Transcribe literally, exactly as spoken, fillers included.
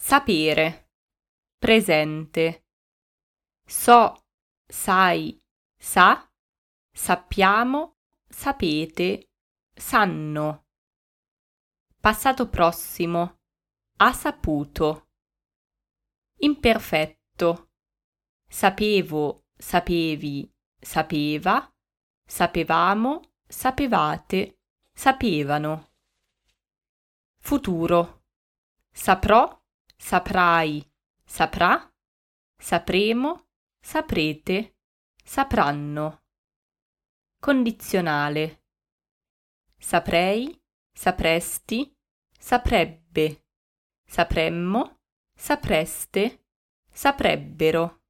Sapere, presente. So, sai, sa, sappiamo, sapete, sanno. Passato prossimo, ha saputo. Imperfetto. Sapevo, sapevi, sapeva, sapevamo, sapevate, sapevano. Futuro. Saprò, saprai, saprà, sapremo, saprete, sapranno. Condizionale. Saprei, sapresti, saprebbe, sapremmo, sapreste, saprebbero.